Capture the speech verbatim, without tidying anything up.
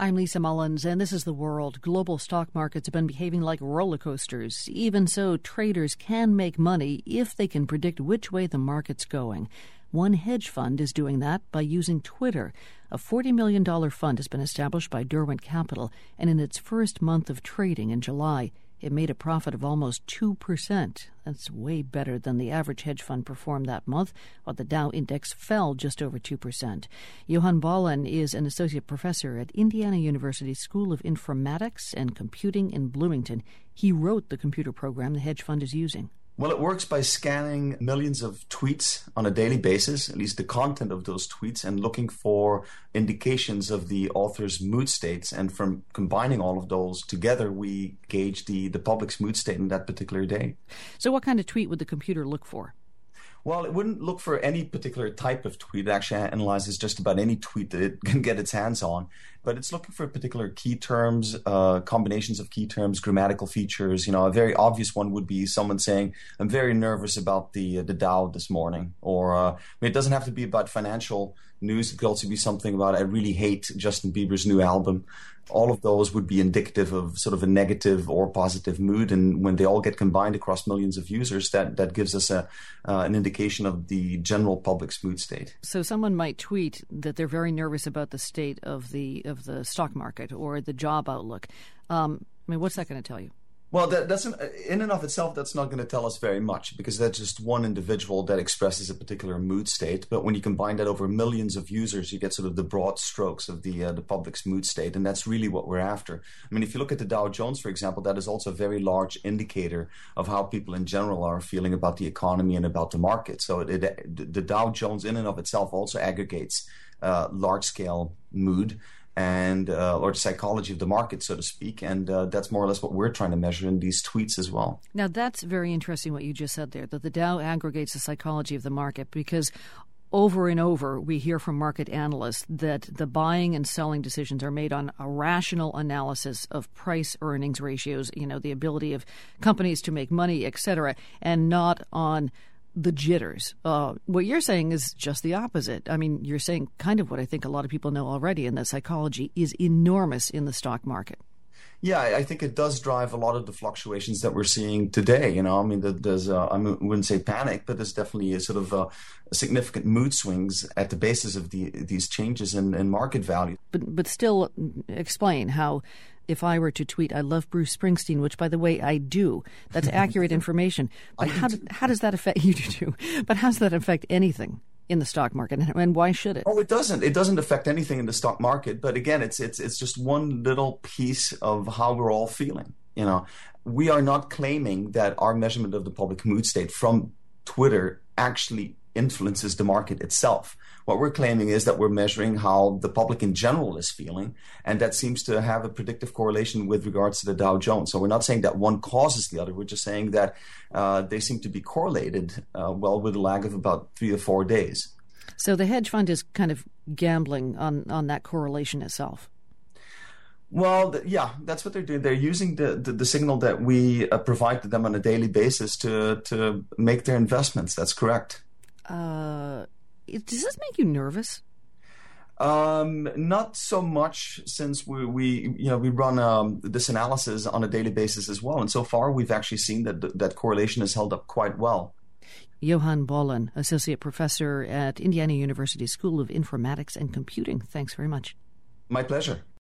I'm Lisa Mullins, and this is The World. Global stock markets have been behaving like roller coasters. Even so, traders can make money if they can predict which way the market's going. One hedge fund is doing that by using Twitter. A forty million dollars fund has been established by Derwent Capital, and in its first month of trading in July, it made a profit of almost two percent. That's way better than the average hedge fund performed that month, while the Dow index fell just over two percent. Johan Bolen is an associate professor at Indiana University School of Informatics and Computing in Bloomington. He wrote the computer program the hedge fund is using. Well, it works by scanning millions of tweets on a daily basis, at least the content of those tweets, and looking for indications of the author's mood states. And from combining all of those together, we gauge the, the public's mood state in that particular day. So what kind of tweet would the computer look for? Well, it wouldn't look for any particular type of tweet. It actually analyzes just about any tweet that it can get its hands on. But it's looking for particular key terms, uh, combinations of key terms, grammatical features. You know, a very obvious one would be someone saying, I'm very nervous about the uh, the Dow this morning. Or uh, I mean, it doesn't have to be about financial news. It could also be something about, I really hate Justin Bieber's new album. All of those would be indicative of sort of a negative or positive mood. And when they all get combined across millions of users, that, that gives us a uh, an indication of the general public's mood state. So someone might tweet that they're very nervous about the state of the of the stock market or the job outlook. Um, I mean, what's that going to tell you? Well, that doesn't, in and of itself, that's not going to tell us very much because that's just one individual that expresses a particular mood state. But when you combine that over millions of users, you get sort of the broad strokes of the uh, the public's mood state, and that's really what we're after. I mean, if you look at the Dow Jones, for example, that is also a very large indicator of how people in general are feeling about the economy and about the market. So it, it, the Dow Jones, in and of itself, also aggregates uh, large-scale mood. and uh, or the psychology of the market, so to speak. And uh, that's more or less what we're trying to measure in these tweets as well. Now, that's very interesting what you just said there, that the Dow aggregates the psychology of the market, because over and over we hear from market analysts that the buying and selling decisions are made on a rational analysis of price-earnings ratios, you know, the ability of companies to make money, et cetera, and not on the jitters. Uh, what you're saying is just the opposite. I mean, you're saying kind of what I think a lot of people know already, and that psychology is enormous in the stock market. Yeah, I think it does drive a lot of the fluctuations that we're seeing today. You know, I mean, there's, uh, I wouldn't say panic, but there's definitely a sort of uh, significant mood swings at the basis of the, these changes in, in market value. But, but still explain how, if I were to tweet, I love Bruce Springsteen, which, by the way, I do. That's accurate information. But how, do, how does that affect you? Do, but how does that affect anything in the stock market, and why should it? Oh, it doesn't. It doesn't affect anything in the stock market. But again, it's it's it's just one little piece of how we're all feeling. You know, we are not claiming that our measurement of the public mood state from Twitter actually influences the market itself. What we're claiming is that we're measuring how the public in general is feeling, and that seems to have a predictive correlation with regards to the Dow Jones. So we're not saying that one causes the other. We're just saying that uh, they seem to be correlated, uh, well, with a lag of about three or four days. So the hedge fund is kind of gambling on, on that correlation itself. Well, th- yeah, that's what they're doing. They're using the, the, the signal that we uh, provide to them on a daily basis to, to make their investments. That's correct. Uh, does this make you nervous? Um, not so much, since we, we you know, we run um, this analysis on a daily basis as well. And so far, we've actually seen that that correlation has held up quite well. Johan Bolen, Associate Professor at Indiana University School of Informatics and Computing. Thanks very much. My pleasure.